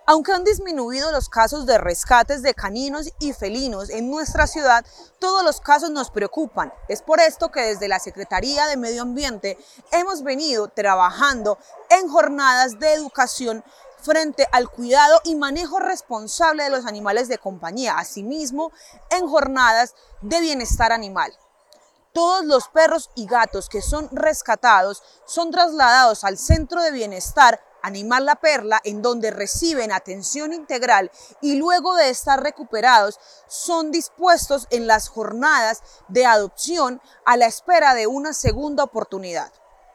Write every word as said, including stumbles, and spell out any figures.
Aunque han disminuido los casos de rescates de caninos y felinos en nuestra ciudad, todos los casos nos preocupan. Es por esto que desde la Secretaría de Medio Ambiente hemos venido trabajando en jornadas de educación frente al cuidado y manejo responsable de los animales de compañía, asimismo en jornadas de bienestar animal. Todos los perros y gatos que son rescatados son trasladados al Centro de Bienestar Animal La Perla, en donde reciben atención integral y luego de estar recuperados son dispuestos en las jornadas de adopción a la espera de una segunda oportunidad.